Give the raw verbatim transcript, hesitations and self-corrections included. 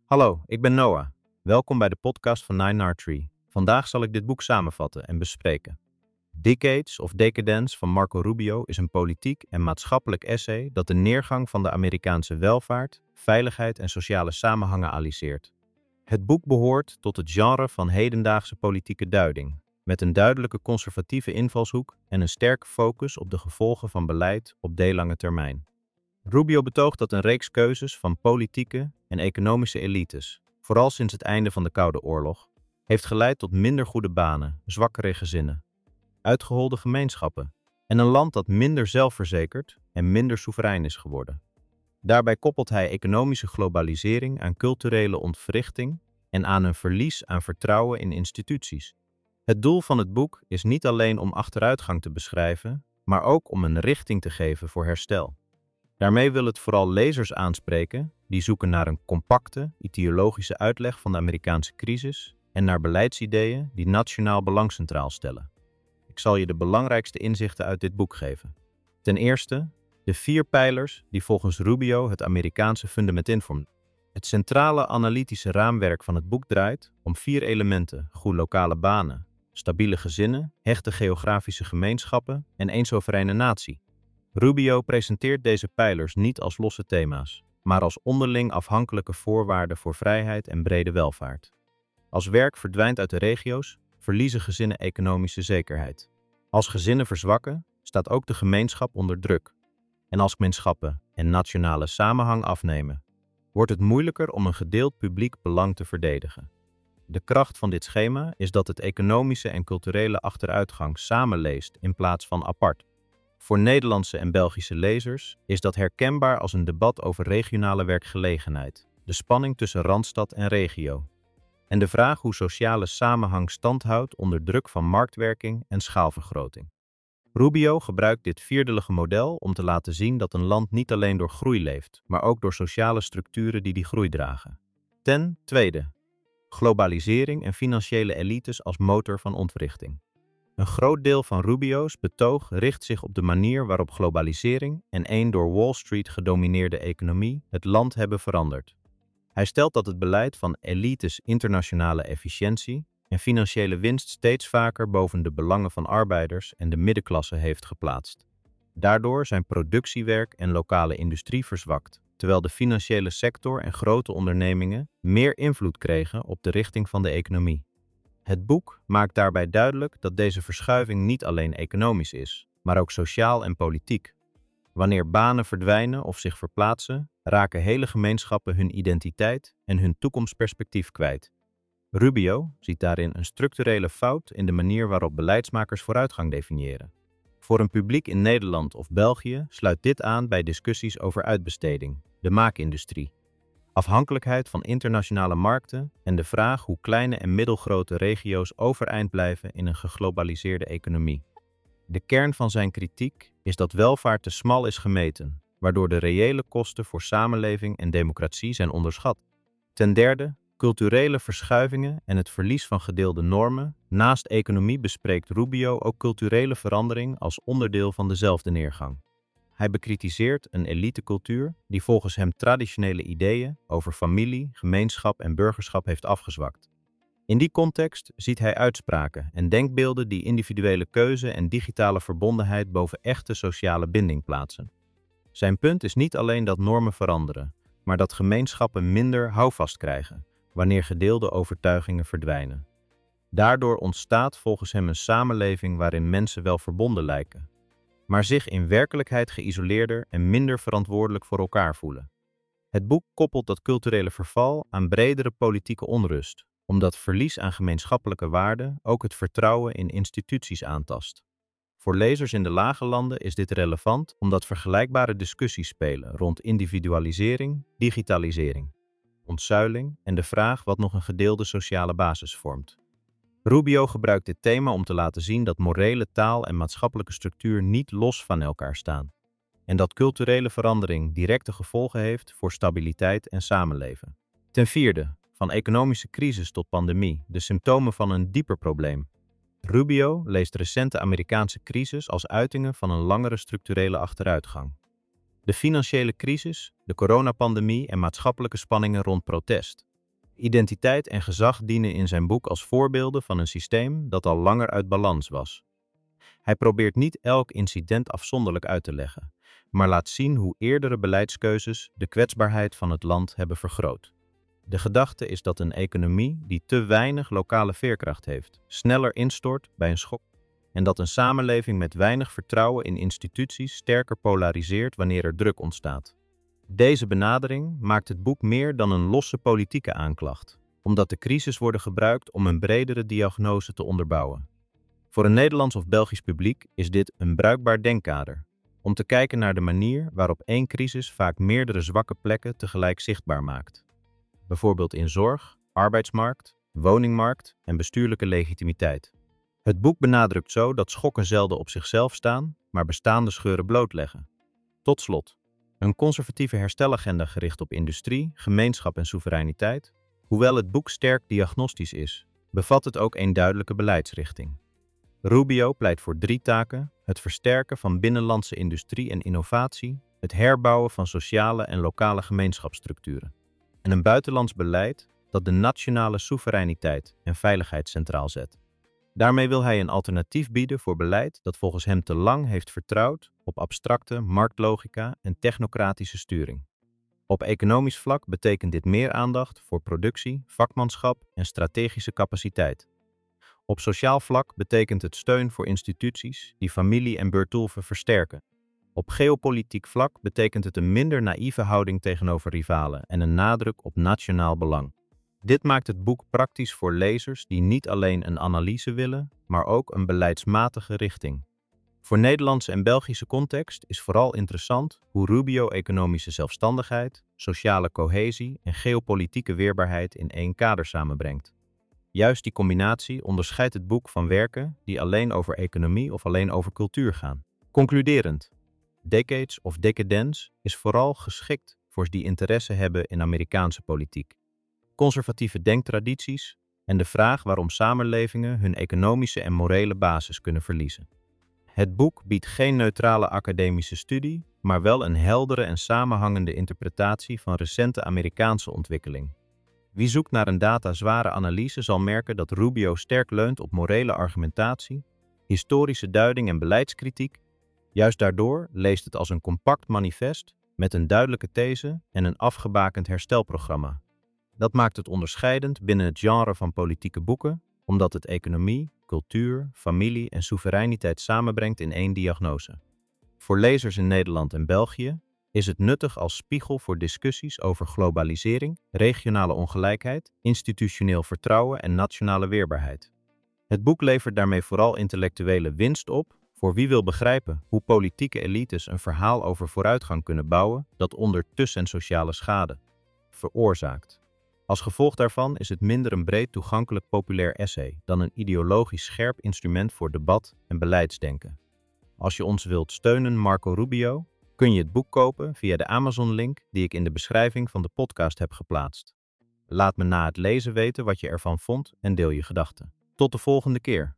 Hallo, ik ben Noah. Welkom bij de podcast van Nine R Tree. Vandaag zal ik dit boek samenvatten en bespreken. Decades of Decadence van Marco Rubio is een politiek en maatschappelijk essay dat de neergang van de Amerikaanse welvaart, veiligheid en sociale samenhangen analyseert. Het boek behoort tot het genre van hedendaagse politieke duiding, met een duidelijke conservatieve invalshoek en een sterke focus op de gevolgen van beleid op deellange termijn. Rubio betoogt dat een reeks keuzes van politieke en economische elites, vooral sinds het einde van de Koude Oorlog, heeft geleid tot minder goede banen, zwakkere gezinnen, uitgeholde gemeenschappen en een land dat minder zelfverzekerd en minder soeverein is geworden. Daarbij koppelt hij economische globalisering aan culturele ontwrichting en aan een verlies aan vertrouwen in instituties. Het doel van het boek is niet alleen om achteruitgang te beschrijven, maar ook om een richting te geven voor herstel. Daarmee wil het vooral lezers aanspreken die zoeken naar een compacte, ideologische uitleg van de Amerikaanse crisis en naar beleidsideeën die nationaal belang centraal stellen. Ik zal je de belangrijkste inzichten uit dit boek geven. Ten eerste, de vier pijlers die volgens Rubio het Amerikaanse fundament vormen. Het centrale analytische raamwerk van het boek draait om vier elementen: goede lokale banen, stabiele gezinnen, hechte geografische gemeenschappen en één soevereine natie. Rubio presenteert deze pijlers niet als losse thema's, maar als onderling afhankelijke voorwaarden voor vrijheid en brede welvaart. Als werk verdwijnt uit de regio's, verliezen gezinnen economische zekerheid. Als gezinnen verzwakken, staat ook de gemeenschap onder druk. En als gemeenschappen en nationale samenhang afnemen, wordt het moeilijker om een gedeeld publiek belang te verdedigen. De kracht van dit schema is dat het economische en culturele achteruitgang samenleest in plaats van apart. Voor Nederlandse en Belgische lezers is dat herkenbaar als een debat over regionale werkgelegenheid, de spanning tussen Randstad en regio, en de vraag hoe sociale samenhang stand houdt onder druk van marktwerking en schaalvergroting. Rubio gebruikt dit vierdelige model om te laten zien dat een land niet alleen door groei leeft, maar ook door sociale structuren die die groei dragen. Ten tweede, globalisering en financiële elites als motor van ontwrichting. Een groot deel van Rubio's betoog richt zich op de manier waarop globalisering en één door Wall Street gedomineerde economie het land hebben veranderd. Hij stelt dat het beleid van elites internationale efficiëntie en financiële winst steeds vaker boven de belangen van arbeiders en de middenklasse heeft geplaatst. Daardoor zijn productiewerk en lokale industrie verzwakt, terwijl de financiële sector en grote ondernemingen meer invloed kregen op de richting van de economie. Het boek maakt daarbij duidelijk dat deze verschuiving niet alleen economisch is, maar ook sociaal en politiek. Wanneer banen verdwijnen of zich verplaatsen, raken hele gemeenschappen hun identiteit en hun toekomstperspectief kwijt. Rubio ziet daarin een structurele fout in de manier waarop beleidsmakers vooruitgang definiëren. Voor een publiek in Nederland of België sluit dit aan bij discussies over uitbesteding, de maakindustrie, afhankelijkheid van internationale markten en de vraag hoe kleine en middelgrote regio's overeind blijven in een geglobaliseerde economie. De kern van zijn kritiek is dat welvaart te smal is gemeten, waardoor de reële kosten voor samenleving en democratie zijn onderschat. Ten derde, culturele verschuivingen en het verlies van gedeelde normen. Naast economie bespreekt Rubio ook culturele verandering als onderdeel van dezelfde neergang. Hij bekritiseert een elitecultuur die volgens hem traditionele ideeën over familie, gemeenschap en burgerschap heeft afgezwakt. In die context ziet hij uitspraken en denkbeelden die individuele keuze en digitale verbondenheid boven echte sociale binding plaatsen. Zijn punt is niet alleen dat normen veranderen, maar dat gemeenschappen minder houvast krijgen wanneer gedeelde overtuigingen verdwijnen. Daardoor ontstaat volgens hem een samenleving waarin mensen wel verbonden lijken, maar zich in werkelijkheid geïsoleerder en minder verantwoordelijk voor elkaar voelen. Het boek koppelt dat culturele verval aan bredere politieke onrust, omdat verlies aan gemeenschappelijke waarden ook het vertrouwen in instituties aantast. Voor lezers in de lage landen is dit relevant omdat vergelijkbare discussies spelen rond individualisering, digitalisering, ontzuiling en de vraag wat nog een gedeelde sociale basis vormt. Rubio gebruikt dit thema om te laten zien dat morele taal en maatschappelijke structuur niet los van elkaar staan, en dat culturele verandering directe gevolgen heeft voor stabiliteit en samenleven. Ten vierde, van economische crisis tot pandemie, de symptomen van een dieper probleem. Rubio leest recente Amerikaanse crisis als uitingen van een langere structurele achteruitgang. De financiële crisis, de coronapandemie en maatschappelijke spanningen rond protest Identiteit en gezag dienen in zijn boek als voorbeelden van een systeem dat al langer uit balans was. Hij probeert niet elk incident afzonderlijk uit te leggen, maar laat zien hoe eerdere beleidskeuzes de kwetsbaarheid van het land hebben vergroot. De gedachte is dat een economie die te weinig lokale veerkracht heeft, sneller instort bij een schok en dat een samenleving met weinig vertrouwen in instituties sterker polariseert wanneer er druk ontstaat. Deze benadering maakt het boek meer dan een losse politieke aanklacht, omdat de crisis worden gebruikt om een bredere diagnose te onderbouwen. Voor een Nederlands of Belgisch publiek is dit een bruikbaar denkkader, om te kijken naar de manier waarop één crisis vaak meerdere zwakke plekken tegelijk zichtbaar maakt. Bijvoorbeeld in zorg, arbeidsmarkt, woningmarkt en bestuurlijke legitimiteit. Het boek benadrukt zo dat schokken zelden op zichzelf staan, maar bestaande scheuren blootleggen. Tot slot, een conservatieve herstelagenda gericht op industrie, gemeenschap en soevereiniteit. Hoewel het boek sterk diagnostisch is, bevat het ook een duidelijke beleidsrichting. Rubio pleit voor drie taken: het versterken van binnenlandse industrie en innovatie, het herbouwen van sociale en lokale gemeenschapsstructuren en een buitenlands beleid dat de nationale soevereiniteit en veiligheid centraal zet. Daarmee wil hij een alternatief bieden voor beleid dat volgens hem te lang heeft vertrouwd op abstracte marktlogica en technocratische sturing. Op economisch vlak betekent dit meer aandacht voor productie, vakmanschap en strategische capaciteit. Op sociaal vlak betekent het steun voor instituties die familie en Beurtulfe versterken. Op geopolitiek vlak betekent het een minder naïeve houding tegenover rivalen en een nadruk op nationaal belang. Dit maakt het boek praktisch voor lezers die niet alleen een analyse willen, maar ook een beleidsmatige richting. Voor Nederlandse en Belgische context is vooral interessant hoe Rubio economische zelfstandigheid, sociale cohesie en geopolitieke weerbaarheid in één kader samenbrengt. Juist die combinatie onderscheidt het boek van werken die alleen over economie of alleen over cultuur gaan. Concluderend, Decades of Decadence is vooral geschikt voor die interesse hebben in Amerikaanse politiek, conservatieve denktradities en de vraag waarom samenlevingen hun economische en morele basis kunnen verliezen. Het boek biedt geen neutrale academische studie, maar wel een heldere en samenhangende interpretatie van recente Amerikaanse ontwikkeling. Wie zoekt naar een datazware analyse zal merken dat Rubio sterk leunt op morele argumentatie, historische duiding en beleidskritiek. Juist daardoor leest het als een compact manifest met een duidelijke these en een afgebakend herstelprogramma. Dat maakt het onderscheidend binnen het genre van politieke boeken, omdat het economie, cultuur, familie en soevereiniteit samenbrengt in één diagnose. Voor lezers in Nederland en België is het nuttig als spiegel voor discussies over globalisering, regionale ongelijkheid, institutioneel vertrouwen en nationale weerbaarheid. Het boek levert daarmee vooral intellectuele winst op voor wie wil begrijpen hoe politieke elites een verhaal over vooruitgang kunnen bouwen dat ondertussen sociale schade veroorzaakt. Als gevolg daarvan is het minder een breed toegankelijk populair essay dan een ideologisch scherp instrument voor debat en beleidsdenken. Als je ons wilt steunen, Marco Rubio, kun je het boek kopen via de Amazon-link die ik in de beschrijving van de podcast heb geplaatst. Laat me na het lezen weten wat je ervan vond en deel je gedachten. Tot de volgende keer.